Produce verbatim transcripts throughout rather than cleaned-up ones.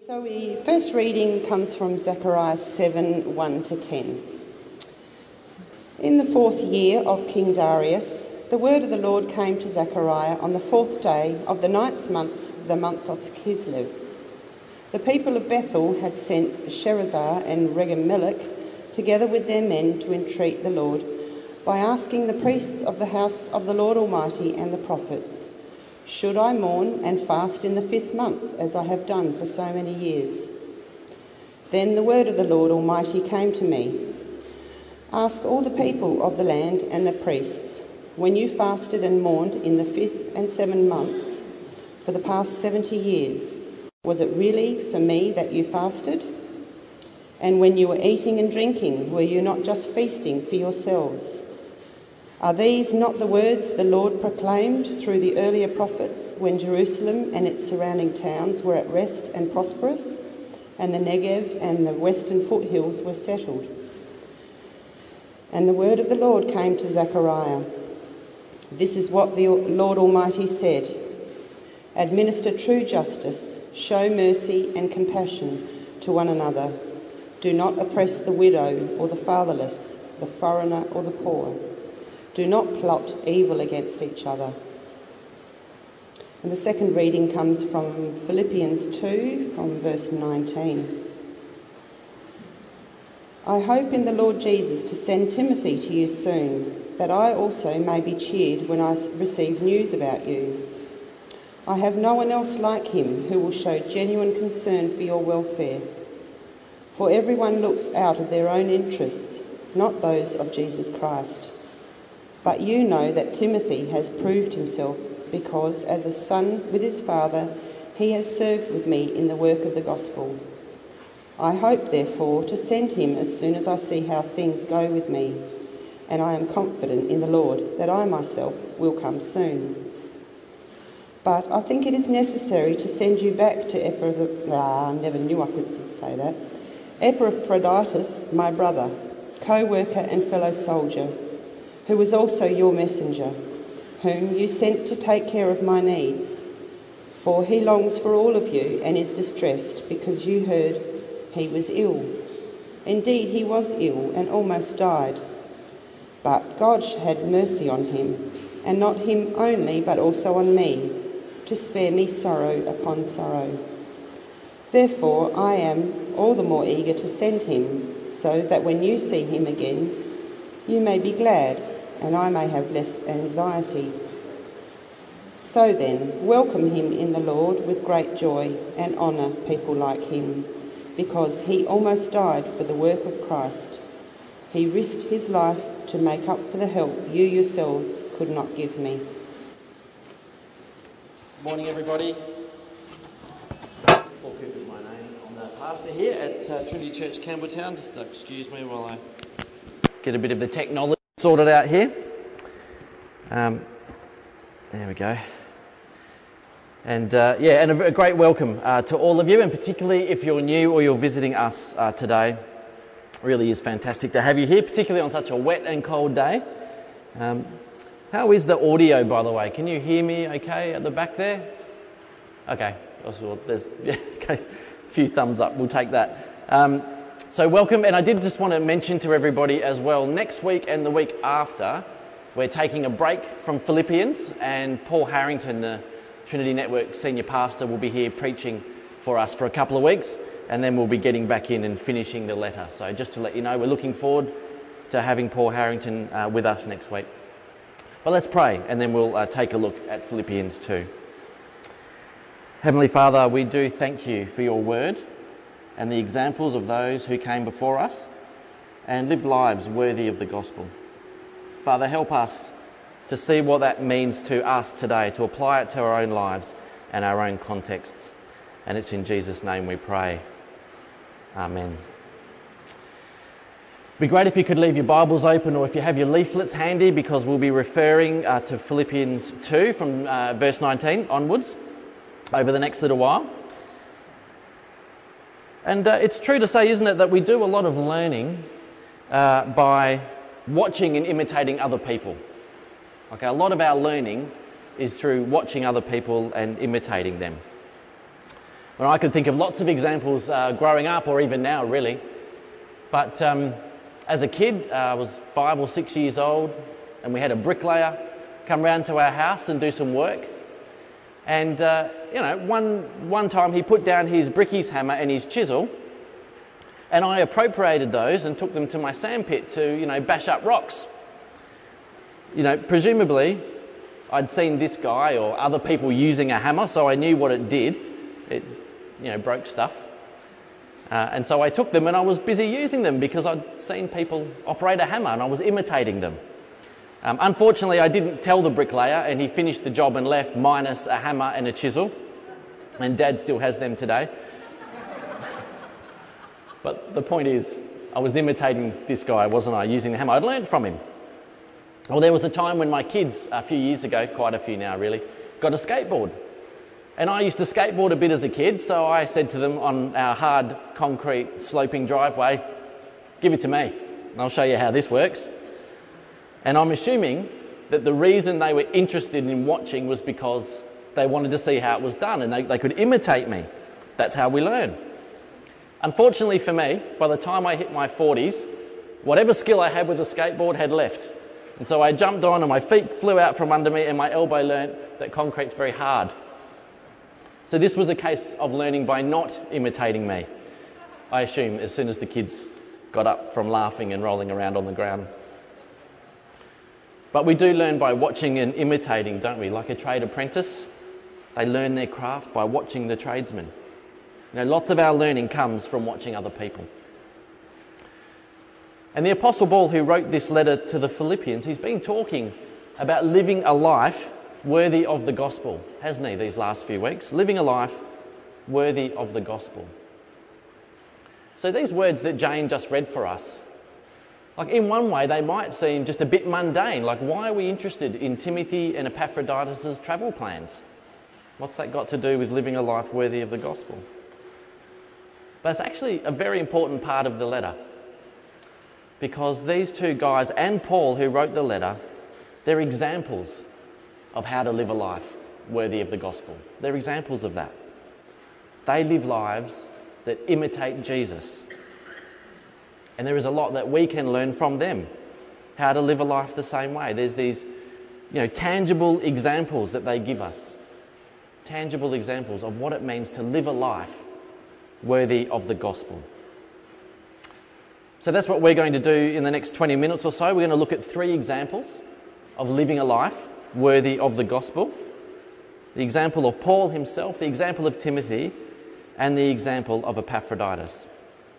So the first reading comes from Zechariah seven, one to ten. In the fourth year of King Darius, the word of the Lord came to Zechariah on the fourth day of the ninth month, the month of Kislev. The people of Bethel had sent Sherezer and Regem-melech together with their men to entreat the Lord by asking the priests of the house of the Lord Almighty and the prophets, "Should I mourn and fast in the fifth month, as I have done for so many years?" Then the word of the Lord Almighty came to me. "Ask all the people of the land and the priests, when you fasted and mourned in the fifth and seventh months for the past seventy years, was it really for me that you fasted? And when you were eating and drinking, were you not just feasting for yourselves? Are these not the words the Lord proclaimed through the earlier prophets when Jerusalem and its surrounding towns were at rest and prosperous, and the Negev and the western foothills were settled?" And the word of the Lord came to Zechariah. "This is what the Lord Almighty said. Administer true justice, show mercy and compassion to one another. Do not oppress the widow or the fatherless, the foreigner or the poor. Do not plot evil against each other." And the second reading comes from Philippians two, from verse nineteen. "I hope in the Lord Jesus to send Timothy to you soon, that I also may be cheered when I receive news about you. I have no one else like him who will show genuine concern for your welfare. For everyone looks out of their own interests, not those of Jesus Christ. But you know that Timothy has proved himself, because as a son with his father, he has served with me in the work of the gospel. I hope, therefore, to send him as soon as I see how things go with me, and I am confident in the Lord that I myself will come soon. But I think it is necessary to send you back to Epaphroditus, ah, I never knew I could say that, Epaphroditus, my brother, co-worker and fellow soldier, who was also your messenger, whom you sent to take care of my needs. For he longs for all of you and is distressed because you heard he was ill. Indeed, he was ill and almost died. But God had mercy on him, and not him only, but also on me, to spare me sorrow upon sorrow. Therefore I am all the more eager to send him, so that when you see him again, you may be glad, and I may have less anxiety. So then, welcome him in the Lord with great joy, and honour people like him, because he almost died for the work of Christ. He risked his life to make up for the help you yourselves could not give me." Morning, everybody. Paul Cooper is my name. I'm the pastor here at uh, Trinity Church, Campbelltown. Just uh, excuse me while I get a bit of the technology sorted out here. Um, there we go. And uh, yeah, and a, a great welcome uh, to all of you, and particularly if you're new or you're visiting us uh, today. It really is fantastic to have you here, particularly on such a wet and cold day. Um, how is the audio, by the way? Can you hear me okay at the back there? Okay, there's yeah, okay. A few thumbs up, we'll take that. Um, So welcome, and I did just want to mention to everybody as well, next week and the week after, we're taking a break from Philippians, and Paul Harrington, the Trinity Network senior pastor, will be here preaching for us for a couple of weeks, and then we'll be getting back in and finishing the letter. So just to let you know, we're looking forward to having Paul Harrington uh, with us next week. But let's pray, and then we'll uh, take a look at Philippians two. Heavenly Father, we do thank you for your word and the examples of those who came before us and lived lives worthy of the gospel. Father, help us to see what that means to us today, to apply it to our own lives and our own contexts. And it's in Jesus' name we pray. Amen. It'd be great if you could leave your Bibles open, or if you have your leaflets handy, because we'll be referring uh, to Philippians two from uh, verse nineteen onwards over the next little while. And uh, it's true to say, isn't it, that we do a lot of learning uh, by watching and imitating other people. Okay, a lot of our learning is through watching other people and imitating them. Well, I could think of lots of examples uh, growing up or even now, really. But um, as a kid, uh, I was five or six years old, and we had a bricklayer come round to our house and do some work. And, uh, you know, one, one time he put down his brickies hammer and his chisel, and I appropriated those and took them to my sandpit to, you know, bash up rocks. You know, presumably I'd seen this guy or other people using a hammer, so I knew what it did. It, you know, broke stuff. Uh, and so I took them and I was busy using them because I'd seen people operate a hammer and I was imitating them. Um, unfortunately, I didn't tell the bricklayer, and he finished the job and left minus a hammer and a chisel. And Dad still has them today. But the point is, I was imitating this guy, wasn't I, using the hammer. I'd learned from him. Well, there was a time when my kids, a few years ago, quite a few now really, got a skateboard. And I used to skateboard a bit as a kid, so I said to them on our hard concrete sloping driveway, give it to me, and I'll show you how this works. And I'm assuming that the reason they were interested in watching was because they wanted to see how it was done and they, they could imitate me. That's how we learn. Unfortunately for me, by the time I hit my forties, whatever skill I had with the skateboard had left. And so I jumped on and my feet flew out from under me and my elbow learnt that concrete's very hard. So this was a case of learning by not imitating me, I assume, as soon as the kids got up from laughing and rolling around on the ground. But we do learn by watching and imitating, don't we? Like a trade apprentice, they learn their craft by watching the tradesman. You know, lots of our learning comes from watching other people. And the Apostle Paul, who wrote this letter to the Philippians, he's been talking about living a life worthy of the gospel, hasn't he, these last few weeks? Living a life worthy of the gospel. So these words that Jane just read for us, like in one way they might seem just a bit mundane. Like, why are we interested in Timothy and Epaphroditus' travel plans? What's that got to do with living a life worthy of the gospel? But it's actually a very important part of the letter, because these two guys and Paul, who wrote the letter, they're examples of how to live a life worthy of the gospel. They're examples of that. They live lives that imitate Jesus. And there is a lot that we can learn from them, how to live a life the same way. There's these, you know, tangible examples that they give us. Tangible examples of what it means to live a life worthy of the gospel. So that's what we're going to do in the next twenty minutes or so. We're going to look at three examples of living a life worthy of the gospel. The example of Paul himself, the example of Timothy, and the example of Epaphroditus.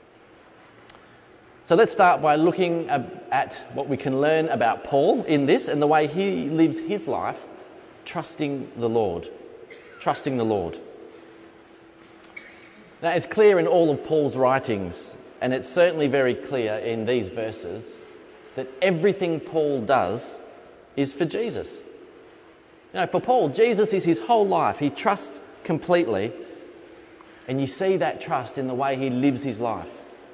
So let's start by looking at what we can learn about Paul in this and the way he lives his life, trusting the Lord. Trusting the Lord. Now, it's clear in all of Paul's writings, and it's certainly very clear in these verses, that everything Paul does is for Jesus. You know, for Paul, Jesus is his whole life. He trusts completely, and you see that trust in the way he lives his life.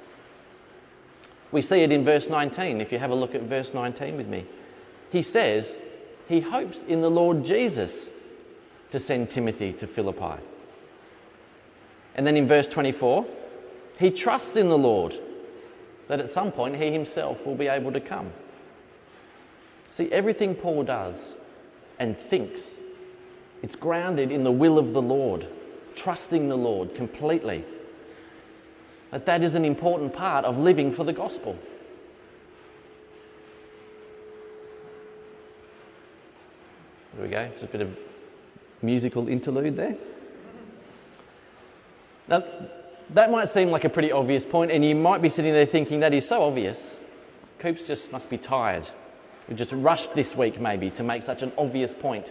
We see it in verse nineteen, if you have a look at verse nineteen with me. He says he hopes in the Lord Jesus to send Timothy to Philippi. And then in verse twenty-four, he trusts in the Lord that at some point he himself will be able to come. See, everything Paul does and thinks, it's grounded in the will of the Lord, trusting the Lord completely. That that is an important part of living for the gospel. There we go, just a bit of musical interlude there. Now, that might seem like a pretty obvious point, and you might be sitting there thinking, that is so obvious. Coops just must be tired. We just rushed this week maybe to make such an obvious point.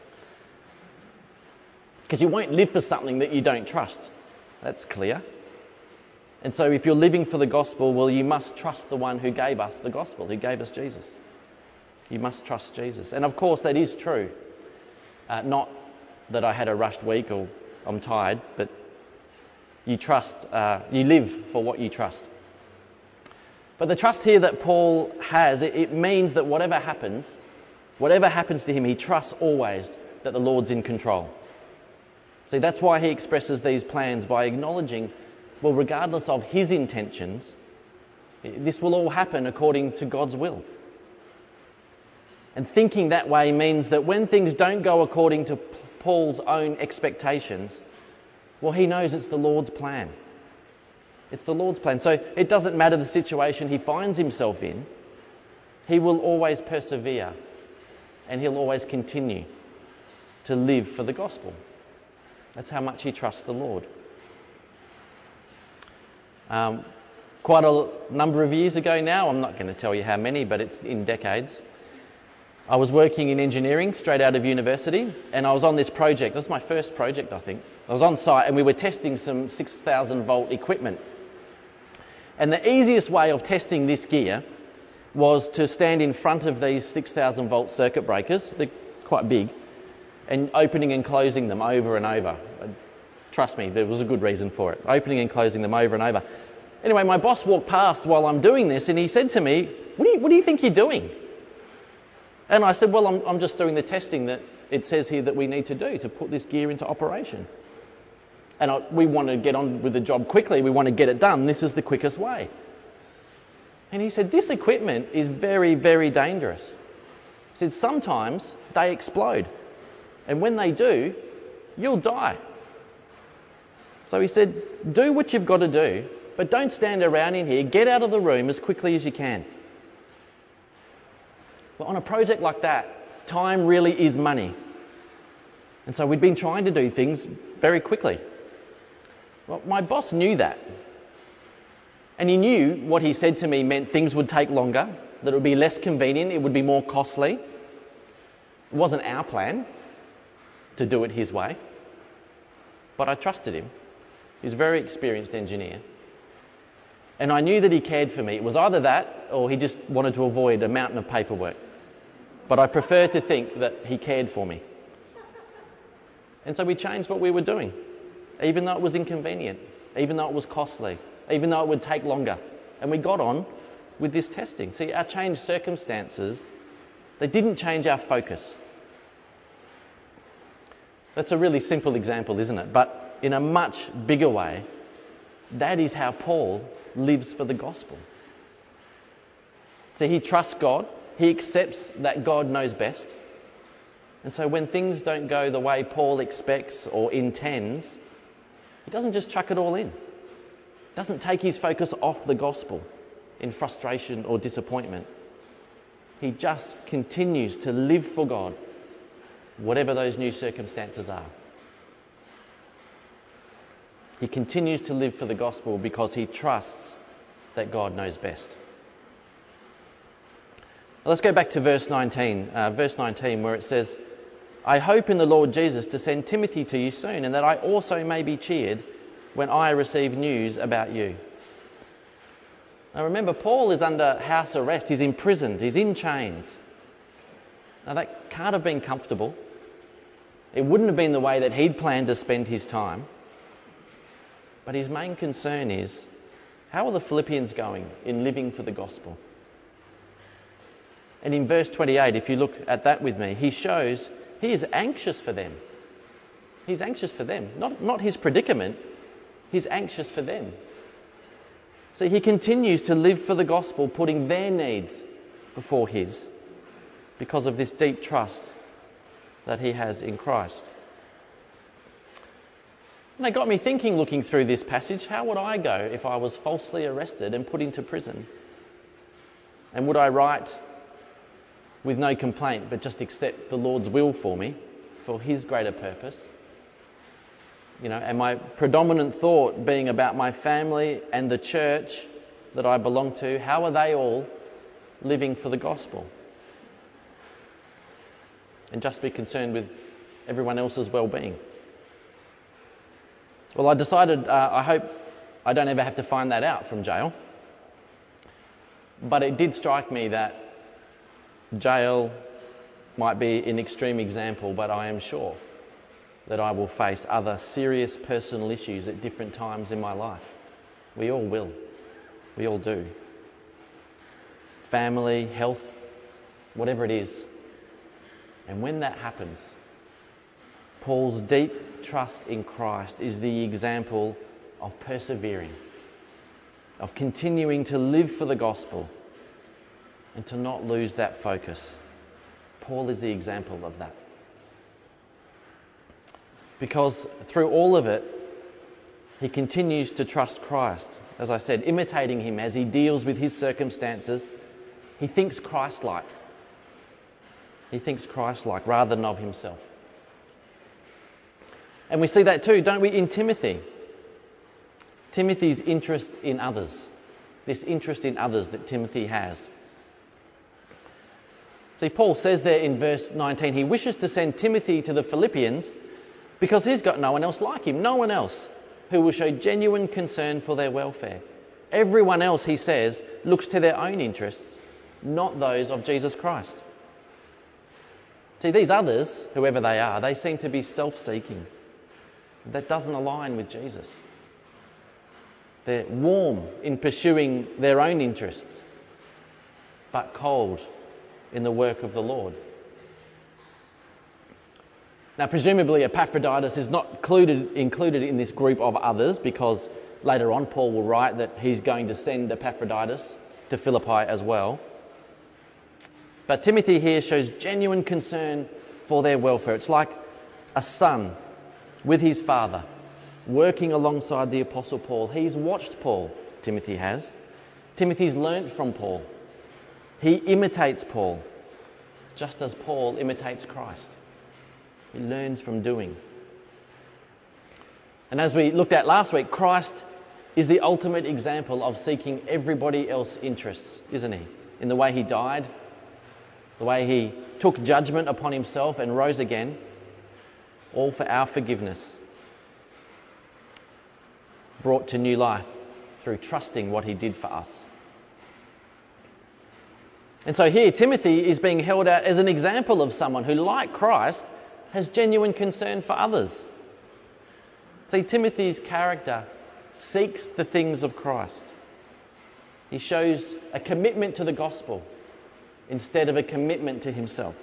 Because you won't live for something that you don't trust. That's clear. And so if you're living for the gospel, well, you must trust the one who gave us the gospel, who gave us Jesus. You must trust Jesus. And of course that is true. Uh, not that I had a rushed week or I'm tired, but you trust, uh, you live for what you trust. But the trust here that Paul has, it, it means that whatever happens, whatever happens to him, he trusts always that the Lord's in control. See, that's why he expresses these plans by acknowledging, well, regardless of his intentions, this will all happen according to God's will. And thinking that way means that when things don't go according to Paul's own expectations, well, he knows it's the Lord's plan. It's the Lord's plan. So it doesn't matter the situation he finds himself in, he will always persevere and he'll always continue to live for the gospel. That's how much he trusts the Lord. Um, quite a number of years ago now, I'm not going to tell you how many, but it's in decades, I was working in engineering straight out of university, and I was on this project. This was my first project, I think. I was on site and we were testing some six thousand volt equipment. And the easiest way of testing this gear was to stand in front of these six thousand volt circuit breakers, they're quite big, and opening and closing them over and over. Trust me, there was a good reason for it, opening and closing them over and over. Anyway, my boss walked past while I'm doing this and he said to me, what do you, what do you think you're doing? And I said, well, I'm, I'm just doing the testing that it says here that we need to do to put this gear into operation. And I, we want to get on with the job quickly, we want to get it done, this is the quickest way. And he said, this equipment is very, very dangerous. He said, sometimes they explode. And when they do, you'll die. So he said, do what you've got to do, but don't stand around in here. Get out of the room as quickly as you can. Well, on a project like that, time really is money. And so we'd been trying to do things very quickly. Well, my boss knew that. And he knew what he said to me meant things would take longer, that it would be less convenient, it would be more costly. It wasn't our plan to do it his way. But I trusted him. He's a very experienced engineer. And I knew that he cared for me. It was either that or he just wanted to avoid a mountain of paperwork. But I prefer to think that he cared for me. And so we changed what we were doing, even though it was inconvenient, even though it was costly, even though it would take longer. And we got on with this testing. See, our changed circumstances, they didn't change our focus. That's a really simple example, isn't it? But in a much bigger way, that is how Paul lives for the gospel. See, he trusts God. He accepts that God knows best. And so when things don't go the way Paul expects or intends, he doesn't just chuck it all in. He doesn't take his focus off the gospel in frustration or disappointment. He just continues to live for God, whatever those new circumstances are. He continues to live for the gospel because he trusts that God knows best. Well, let's go back to verse nineteen, uh, verse nineteen, where it says, I hope in the Lord Jesus to send Timothy to you soon, and that I also may be cheered when I receive news about you. Now remember, Paul is under house arrest, he's imprisoned, he's in chains. Now that can't have been comfortable. It wouldn't have been the way that he'd planned to spend his time. But his main concern is, how are the Philippians going in living for the gospel? And in verse twenty-eight, if you look at that with me, he shows he is anxious for them. He's anxious for them, not, not his predicament, he's anxious for them. So he continues to live for the gospel, putting their needs before his, because of this deep trust that he has in Christ. And it got me thinking, looking through this passage, how would I go if I was falsely arrested and put into prison? And would I write with no complaint, but just accept the Lord's will for me, for his greater purpose? You know, and my predominant thought being about my family and the church that I belong to, how are they all living for the gospel? And just be concerned with everyone else's well-being. Well, I decided, uh, I hope I don't ever have to find that out from jail. But it did strike me that jail might be an extreme example, but I am sure that I will face other serious personal issues at different times in my life. We all will. We all do. Family, health, whatever it is. And when that happens, Paul's deep trust in Christ is the example of persevering, of continuing to live for the gospel and to not lose that focus. Paul is the example of that. Because through all of it, he continues to trust Christ. As I said, imitating him as he deals with his circumstances. He thinks Christ-like. He thinks Christ-like rather than of himself. And we see that too, don't we, in Timothy? Timothy's interest in others. This interest in others that Timothy has. See, Paul says there in verse nineteen, he wishes to send Timothy to the Philippians because he's got no one else like him, no one else who will show genuine concern for their welfare. Everyone else, he says, looks to their own interests, not those of Jesus Christ. See, these others, whoever they are, they seem to be self-seeking. That doesn't align with Jesus. They're warm in pursuing their own interests, but cold in the work of the Lord. Now, presumably Epaphroditus is not included, included in this group of others, because later on Paul will write that he's going to send Epaphroditus to Philippi as well. But Timothy here shows genuine concern for their welfare. It's like a son with his father, working alongside the Apostle Paul. He's watched Paul, Timothy has. Timothy's learnt from Paul. He imitates Paul, just as Paul imitates Christ. He learns from doing. And as we looked at last week, Christ is the ultimate example of seeking everybody else's interests, isn't he? In the way he died, the way he took judgment upon himself and rose again, all for our forgiveness, brought to new life through trusting what he did for us. And so here Timothy is being held out as an example of someone who, like Christ, has genuine concern for others. See, Timothy's character seeks the things of Christ. He shows a commitment to the gospel instead of a commitment to himself.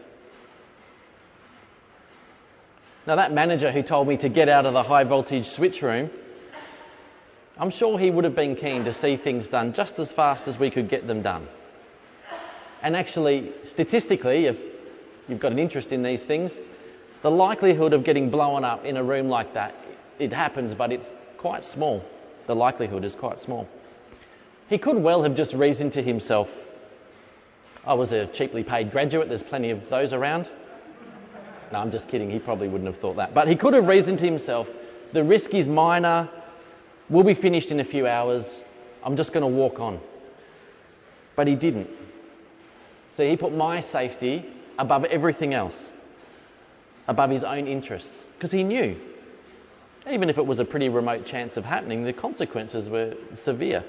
Now, that manager who told me to get out of the high voltage switch room, I'm sure he would have been keen to see things done just as fast as we could get them done. And actually, statistically, if you've got an interest in these things, the likelihood of getting blown up in a room like that, it happens, but it's quite small. The likelihood is quite small. He could well have just reasoned to himself, I was a cheaply paid graduate, there's plenty of those around. No, I'm just kidding, he probably wouldn't have thought that. But he could have reasoned to himself, the risk is minor, we'll be finished in a few hours, I'm just going to walk on. But he didn't. So he put my safety above everything else, above his own interests, because he knew, even if it was a pretty remote chance of happening, the consequences were severe.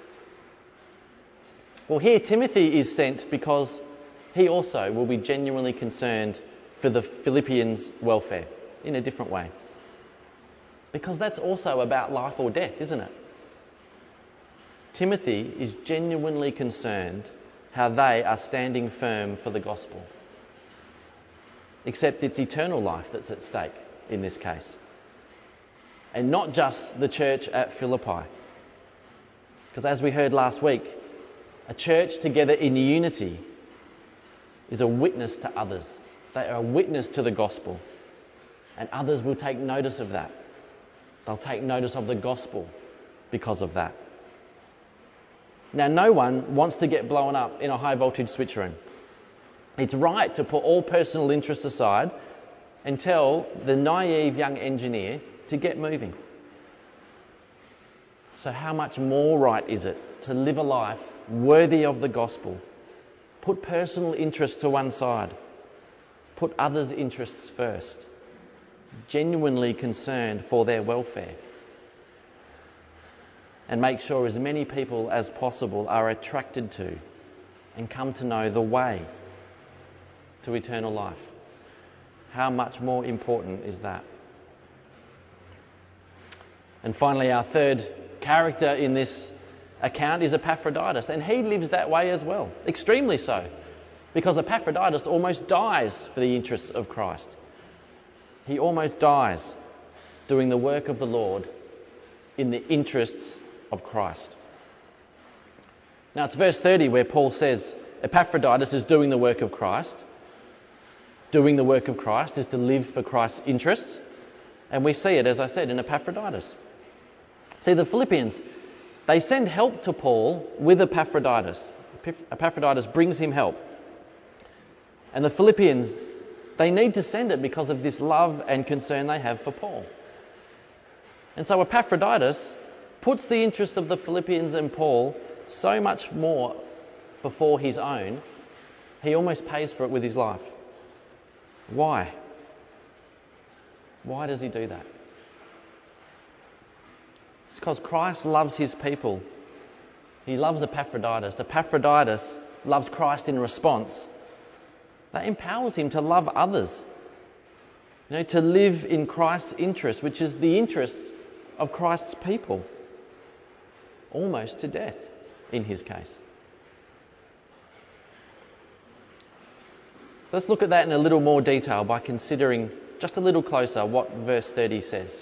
Well, here Timothy is sent because he also will be genuinely concerned for the Philippians' welfare in a different way. Because that's also about life or death, isn't it? Timothy is genuinely concerned how they are standing firm for the gospel. Except it's eternal life that's at stake in this case. And not just the church at Philippi. Because as we heard last week, a church together in unity is a witness to others. They are a witness to the gospel. And others will take notice of that. They'll take notice of the gospel because of that. Now, no one wants to get blown up in a high voltage switch room. It's right to put all personal interests aside and tell the naive young engineer to get moving. So how much more right is it to live a life worthy of the gospel? Put personal interests to one side. Put others' interests first. Genuinely concerned for their welfare. And make sure as many people as possible are attracted to and come to know the way to eternal life. How much more important is that? And finally, our third character in this account is Epaphroditus, and he lives that way as well, extremely so, because Epaphroditus almost dies for the interests of Christ. He almost dies doing the work of the Lord in the interests of Christ. Now it's verse thirty where Paul says Epaphroditus is doing the work of Christ. Doing the work of Christ is to live for Christ's interests. And we see it, as I said, in Epaphroditus. See, the Philippians, they send help to Paul with Epaphroditus. Epaphroditus brings him help. And the Philippians, they need to send it because of this love and concern they have for Paul. And so Epaphroditus puts the interests of the Philippians and Paul so much more before his own, he almost pays for it with his life. Why? Why does he do that? It's because Christ loves his people. He loves Epaphroditus. Epaphroditus loves Christ in response. That empowers him to love others. You know, to live in Christ's interest, which is the interests of Christ's people. Almost to death, in his case. Let's look at that in a little more detail by considering just a little closer what verse thirty says.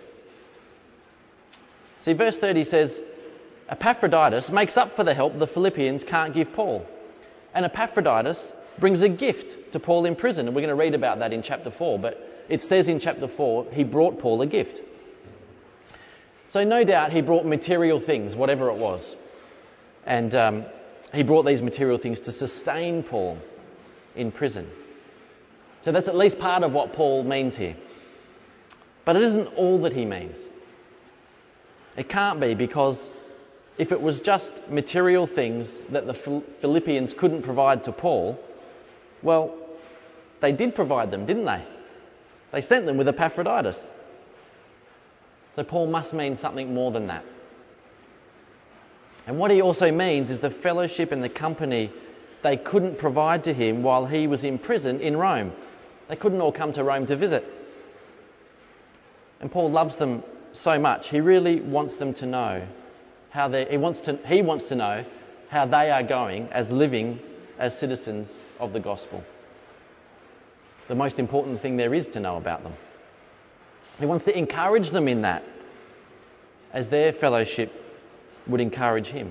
See, verse thirty says, Epaphroditus makes up for the help the Philippians can't give Paul. And Epaphroditus brings a gift to Paul in prison. And we're going to read about that in chapter four. But it says in chapter four, he brought Paul a gift. So no doubt he brought material things, whatever it was. And um, he brought these material things to sustain Paul in prison. So that's at least part of what Paul means here. But it isn't all that he means. It can't be, because if it was just material things that the Philippians couldn't provide to Paul, well, they did provide them, didn't they? They sent them with Epaphroditus. So Paul must mean something more than that. And what he also means is the fellowship and the company they couldn't provide to him while he was in prison in Rome. They couldn't all come to Rome to visit. And Paul loves them so much. He really wants them to know how they he wants to he wants to know how they are going as living as citizens of the gospel. The most important thing there is to know about them. He wants to encourage them in that, as their fellowship would encourage him.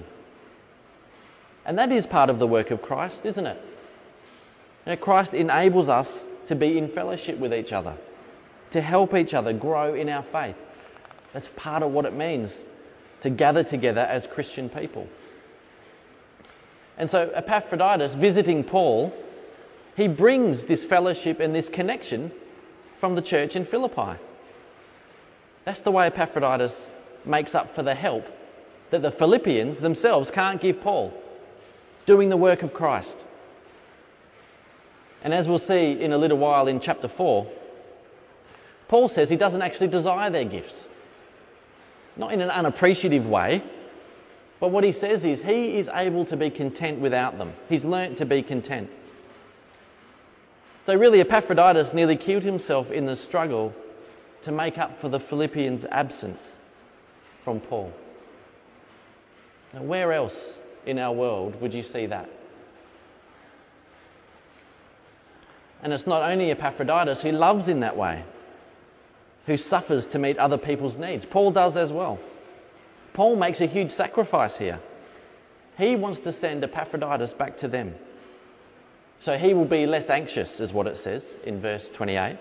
And that is part of the work of Christ, isn't it? You know, Christ enables us to be in fellowship with each other, to help each other grow in our faith. That's part of what it means to gather together as Christian people. And so Epaphroditus, visiting Paul, he brings this fellowship and this connection from the church in Philippi. That's the way Epaphroditus makes up for the help that the Philippians themselves can't give Paul, doing the work of Christ. And as we'll see in a little while in chapter four, Paul says he doesn't actually desire their gifts. Not in an unappreciative way, but what he says is he is able to be content without them. He's learnt to be content. So really Epaphroditus nearly killed himself in the struggle to make up for the Philippians' absence from Paul. Now, where else in our world would you see that? And it's not only Epaphroditus who loves in that way, who suffers to meet other people's needs. Paul does as well. Paul makes a huge sacrifice here. He wants to send Epaphroditus back to them. So he will be less anxious, is what it says in verse twenty-eight.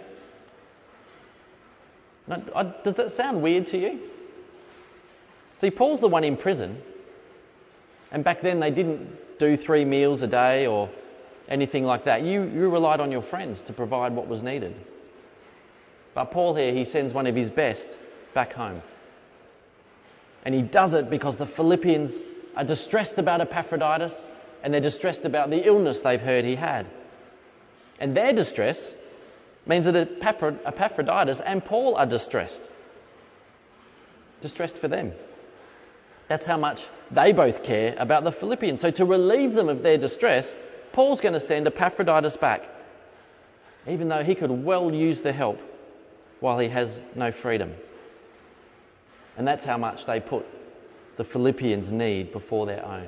Now, does that sound weird to you? See, Paul's the one in prison, and back then they didn't do three meals a day or anything like that. You, you relied on your friends to provide what was needed. But Paul here, he sends one of his best back home. And he does it because the Philippians are distressed about Epaphroditus, and they're distressed about the illness they've heard he had. And their distress means that Epaphroditus and Paul are distressed. Distressed for them. That's how much they both care about the Philippians. So to relieve them of their distress, Paul's going to send Epaphroditus back, even though he could well use the help while he has no freedom. And that's how much they put the Philippians' need before their own.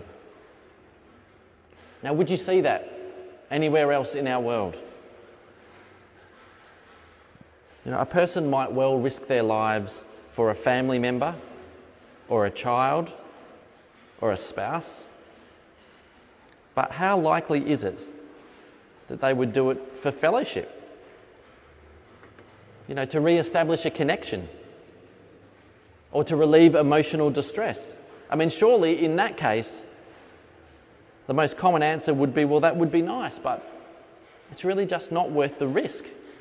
Now, would you see that anywhere else in our world? You know, a person might well risk their lives for a family member or a child or a spouse. But how likely is it that they would do it for fellowship? You know, to re-establish a connection or to relieve emotional distress. I mean, surely in that case, the most common answer would be, well, that would be nice, but it's really just not worth the risk.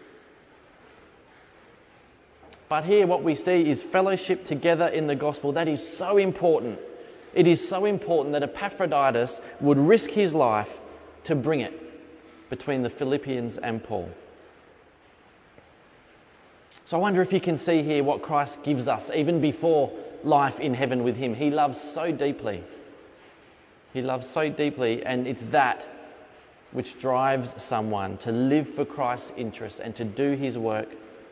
But here what we see is fellowship together in the gospel. That is so important. It is so important that Epaphroditus would risk his life to bring it between the Philippians and Paul. So I wonder if you can see here what Christ gives us even before life in heaven with him. He loves so deeply. He loves so deeply, and it's that which drives someone to live for Christ's interests and to do his work,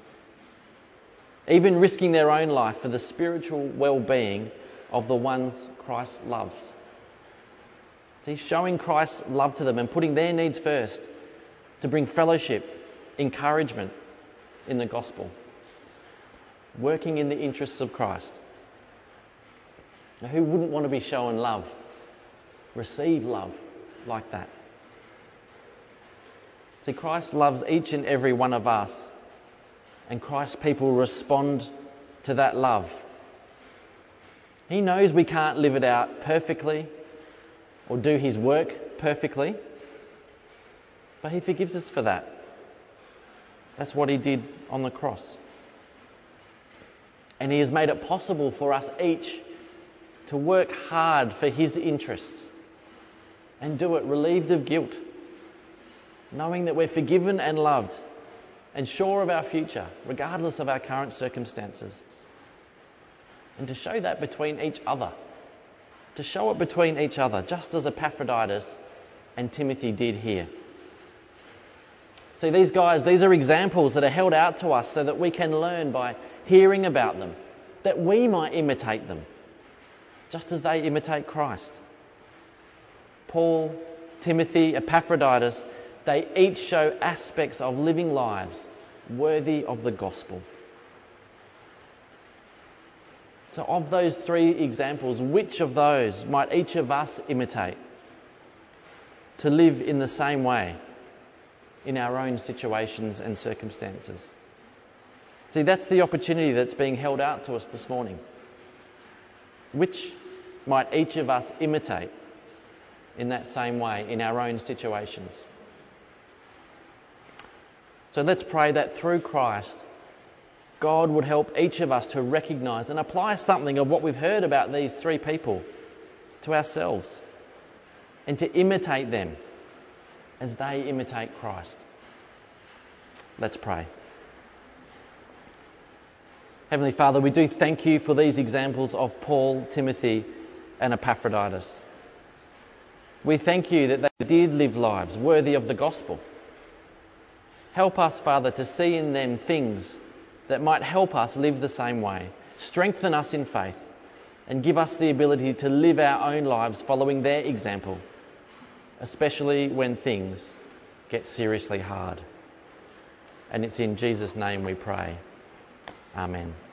even risking their own life for the spiritual well-being of the ones Christ loves. He's showing Christ's love to them and putting their needs first to bring fellowship, encouragement in the gospel, working in the interests of Christ. Now, who wouldn't want to be shown love, receive love like that? See, Christ loves each and every one of us, and Christ's people respond to that love. He knows we can't live it out perfectly or do his work perfectly, but he forgives us for that. That's what he did on the cross. And he has made it possible for us each to work hard for his interests and do it relieved of guilt, knowing that we're forgiven and loved and sure of our future, regardless of our current circumstances. And to show that between each other, to show it between each other, just as Epaphroditus and Timothy did here. See, these guys, these are examples that are held out to us so that we can learn by hearing about them, that we might imitate them, just as they imitate Christ. Paul, Timothy, Epaphroditus, they each show aspects of living lives worthy of the gospel. So of those three examples, which of those might each of us imitate to live in the same way in our own situations and circumstances? See, that's the opportunity that's being held out to us this morning. Which might each of us imitate in that same way in our own situations? So let's pray that through Christ, God would help each of us to recognise and apply something of what we've heard about these three people to ourselves and to imitate them as they imitate Christ. Let's pray. Heavenly Father, we do thank you for these examples of Paul, Timothy, and Epaphroditus. We thank you that they did live lives worthy of the gospel. Help us, Father, to see in them things that might help us live the same way. Strengthen us in faith and give us the ability to live our own lives following their example, especially when things get seriously hard. And it's in Jesus' name we pray. Amen.